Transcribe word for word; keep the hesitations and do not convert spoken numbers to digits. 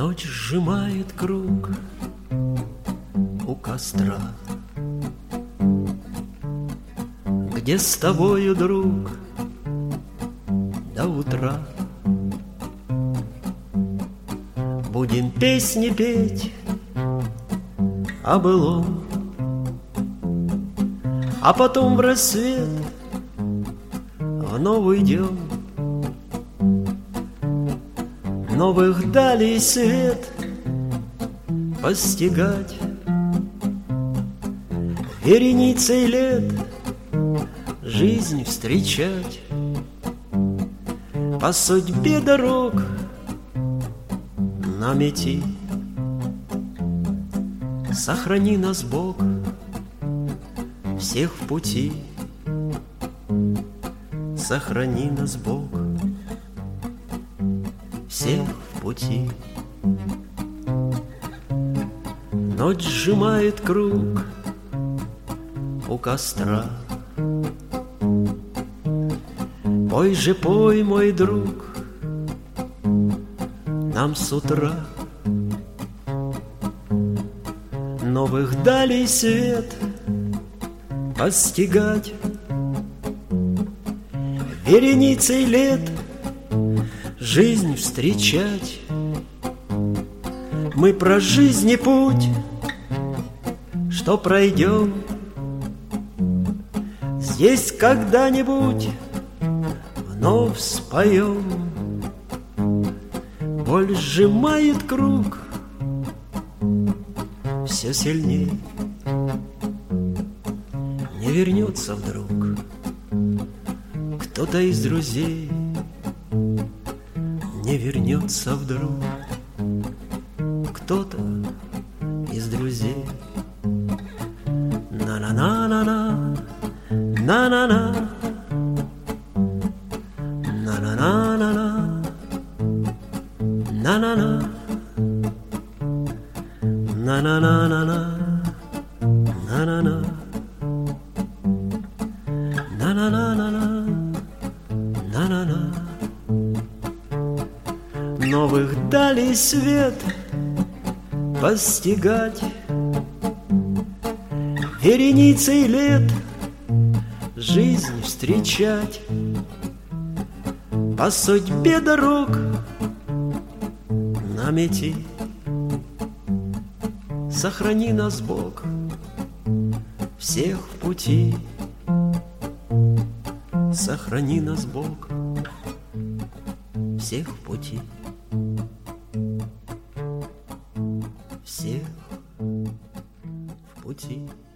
Ночь сжимает круг у костра, где с тобою, друг, до утра. Будем песни петь о былом, а потом в рассвет вновь уйдем. Новых далей свет постигать, вереницей лет жизнь встречать. По судьбе дорог нам идти. Сохрани нас, Бог, всех в пути. Сохрани нас, Бог, всех в пути. Ночь сжимает круг у костра. Пой же, пой, мой друг, нам с утра. Новых далей свет постигать, вереницей лет жизнь встречать. Мы про жизни путь, что пройдем, здесь когда-нибудь вновь споем. Боль сжимает круг все сильней. Не вернется вдруг кто-то из друзей, не вернется вдруг кто-то из друзей. На-на-на-на-на, на-на-на, на-на-на-на-на, на-на-на, на-на-на-на-на, на-на-на, на-на-на-на-на, на-на-на. Новых далей свет постигать, вереницей лет жизнь встречать. По судьбе дорог нам идти. Сохрани нас, Бог, всех в пути. Сохрани нас, Бог, всех в пути. Всех в пути.